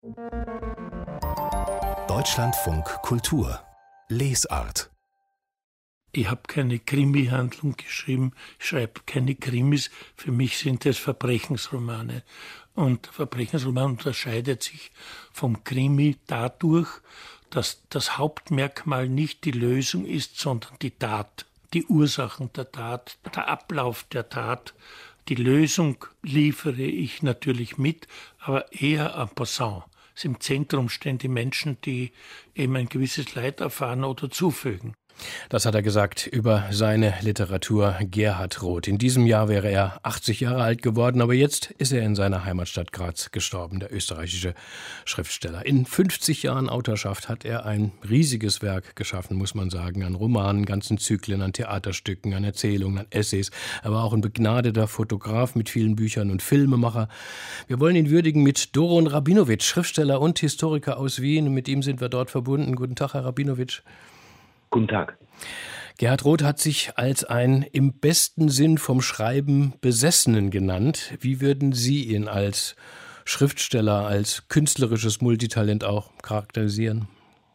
Deutschlandfunk Kultur Lesart. Ich habe keine Krimi-Handlung geschrieben, ich schreibe keine Krimis. Für mich sind das Verbrechensromane. Und Verbrechensroman unterscheidet sich vom Krimi dadurch, dass das Hauptmerkmal nicht die Lösung ist, sondern die Tat, die Ursachen der Tat, der Ablauf der Tat. Die Lösung liefere ich natürlich mit, aber eher en passant. Im Zentrum stehen die Menschen, die eben ein gewisses Leid erfahren oder zufügen. Das hat er gesagt über seine Literatur Gerhard Roth. In diesem Jahr wäre er 80 Jahre alt geworden, aber jetzt ist er in seiner Heimatstadt Graz gestorben, der österreichische Schriftsteller. In 50 Jahren Autorschaft hat er ein riesiges Werk geschaffen, muss man sagen, an Romanen, ganzen Zyklen, an Theaterstücken, an Erzählungen, an Essays. Er war auch ein begnadeter Fotograf mit vielen Büchern und Filmemacher. Wir wollen ihn würdigen mit Doron Rabinowitsch, Schriftsteller und Historiker aus Wien. Mit ihm sind wir dort verbunden. Guten Tag, Herr Rabinowitsch. Guten Tag. Gerhard Roth hat sich als ein im besten Sinn vom Schreiben Besessenen genannt. Wie würden Sie ihn als Schriftsteller, als künstlerisches Multitalent auch charakterisieren?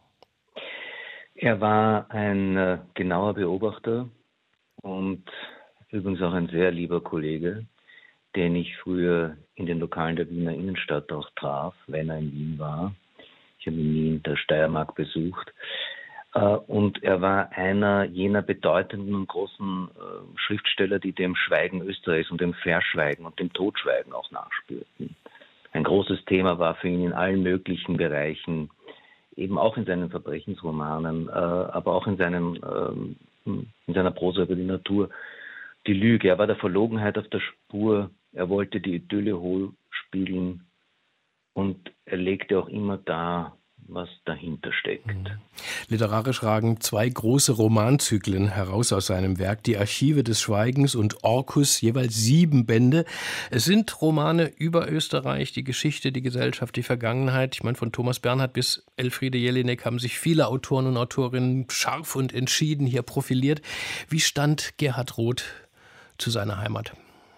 Er war ein genauer Beobachter und übrigens auch ein sehr lieber Kollege, den ich früher in den Lokalen der Wiener Innenstadt auch traf, wenn er in Wien war. Ich habe ihn nie in der Steiermark besucht. Und er war einer jener bedeutenden und großen Schriftsteller, die dem Schweigen Österreichs und dem Verschweigen und dem Totschweigen auch nachspürten. Ein großes Thema war für ihn in allen möglichen Bereichen, eben auch in seinen Verbrechensromanen, aber auch in seiner Prosa über die Natur, die Lüge. Er war der Verlogenheit auf der Spur, er wollte die Idylle hohl spiegeln und er legte auch immer dar, was dahinter steckt. Literarisch ragen zwei große Romanzyklen heraus aus seinem Werk, die Archive des Schweigens und Orkus, jeweils 7 Bände. Es sind Romane über Österreich, die Geschichte, die Gesellschaft, die Vergangenheit. Ich meine, von Thomas Bernhard bis Elfriede Jelinek haben sich viele Autoren und Autorinnen scharf und entschieden hier profiliert. Wie stand Gerhard Roth zu seiner Heimat?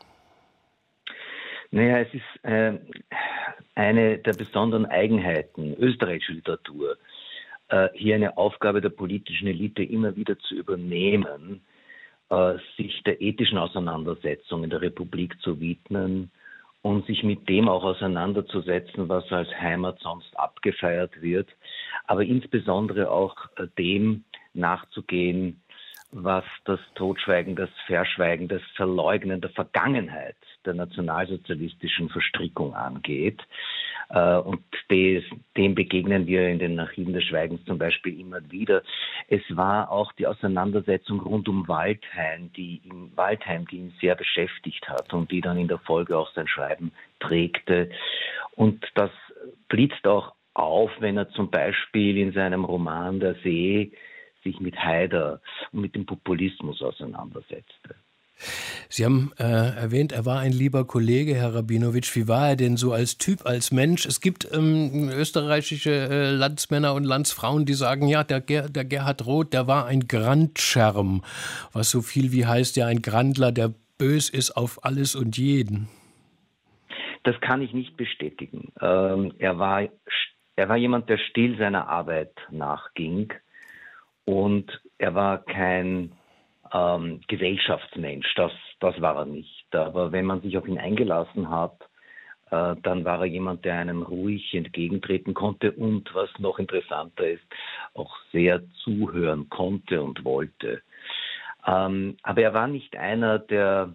Naja, es ist eine der besonderen Eigenheiten österreichischer Literatur, hier eine Aufgabe der politischen Elite immer wieder zu übernehmen, sich der ethischen Auseinandersetzung in der Republik zu widmen und sich mit dem auch auseinanderzusetzen, was als Heimat sonst abgefeiert wird, aber insbesondere auch dem nachzugehen, was das Totschweigen, das Verschweigen, das Verleugnen der Vergangenheit der nationalsozialistischen Verstrickung angeht. Und dem begegnen wir in den Archiven des Schweigens zum Beispiel immer wieder. Es war auch die Auseinandersetzung rund um Waldheim, die ihn sehr beschäftigt hat und die dann in der Folge auch sein Schreiben prägte. Und das blitzt auch auf, wenn er zum Beispiel in seinem Roman Der See sich mit Haider und mit dem Populismus auseinandersetzte. Sie haben erwähnt, er war ein lieber Kollege, Herr Rabinowitsch. Wie war er denn so als Typ, als Mensch? Es gibt österreichische Landsmänner und Landsfrauen, die sagen, ja, der Gerhard Roth, der war ein Grandscherm, was so viel wie heißt, ja, ein Grandler, der bös ist auf alles und jeden. Das kann ich nicht bestätigen. Er war jemand, der still seiner Arbeit nachging. Und er war kein Gesellschaftsmensch, das war er nicht. Aber wenn man sich auf ihn eingelassen hat, dann war er jemand, der einem ruhig entgegentreten konnte und, was noch interessanter ist, auch sehr zuhören konnte und wollte. Aber er war nicht einer der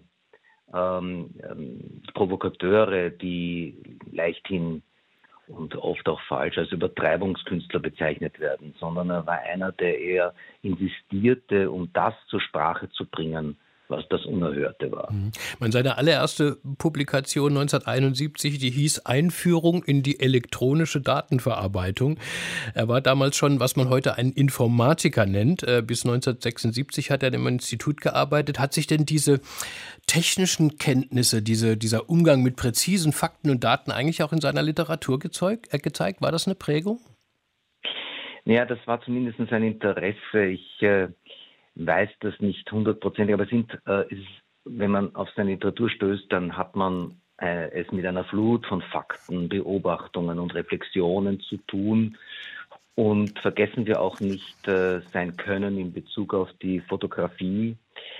Provokateure, die leichthin und oft auch falsch als Übertreibungskünstler bezeichnet werden, sondern er war einer, der eher insistierte, um das zur Sprache zu bringen, was das Unerhörte war. Seine allererste Publikation 1971, die hieß Einführung in die elektronische Datenverarbeitung. Er war damals schon, was man heute einen Informatiker nennt. Bis 1976 hat er im Institut gearbeitet. Hat sich denn diese technischen Kenntnisse, dieser Umgang mit präzisen Fakten und Daten eigentlich auch in seiner Literatur gezeigt? War das eine Prägung? Ja, das war zumindest sein Interesse. Ich weiß das nicht hundertprozentig, aber wenn man auf seine Literatur stößt, dann hat man es mit einer Flut von Fakten, Beobachtungen und Reflexionen zu tun. Und vergessen wir auch nicht sein Können in Bezug auf die Fotografie.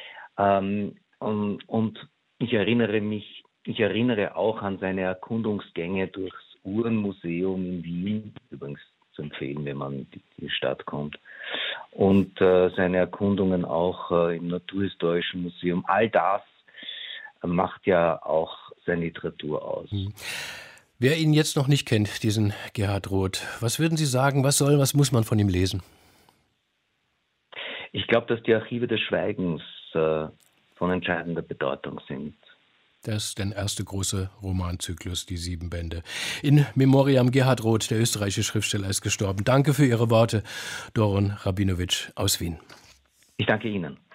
Und ich erinnere auch an seine Erkundungsgänge durchs Uhrenmuseum in Wien, übrigens zu empfehlen, wenn man in die Stadt kommt, und seine Erkundungen auch im Naturhistorischen Museum. All das macht ja auch seine Literatur aus. Wer ihn jetzt noch nicht kennt, diesen Gerhard Roth, was würden Sie sagen, was muss man von ihm lesen? Ich glaube, dass die Archive des Schweigens von entscheidender Bedeutung sind. Das ist der erste große Romanzyklus, die 7 Bände. In Memoriam Gerhard Roth, der österreichische Schriftsteller, ist gestorben. Danke für Ihre Worte, Doron Rabinowitsch aus Wien. Ich danke Ihnen.